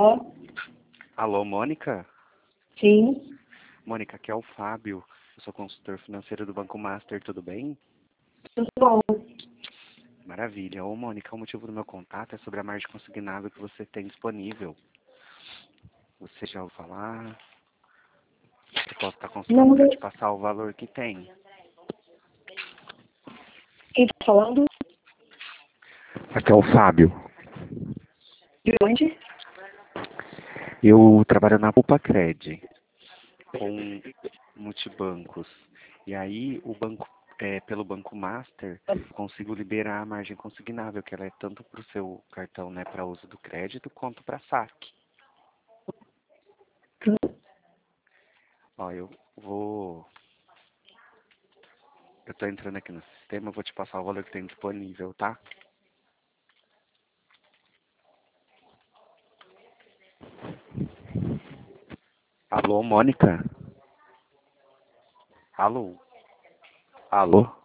Alô? Alô, Mônica? Sim. Mônica, aqui é o Fábio. Eu sou consultor financeiro do Banco Master, tudo bem? Tudo bom? Maravilha. Ô, Mônica, o motivo do meu contato é sobre a margem consignável que você tem disponível. Você já ouviu falar? Eu posso estar consultando Não, para te passar o valor que tem. quem tá falando? Aqui é o Fábio. De onde? Eu trabalho na Pulpacred com multibancos. E aí, pelo Banco Master, eu consigo liberar a margem consignável, que ela é tanto para o seu cartão, né, para uso do crédito, quanto para saque. Ó, eu tô entrando aqui no sistema, eu vou te passar o valor que tem disponível, tá? Alô, Mônica? Alô? Alô?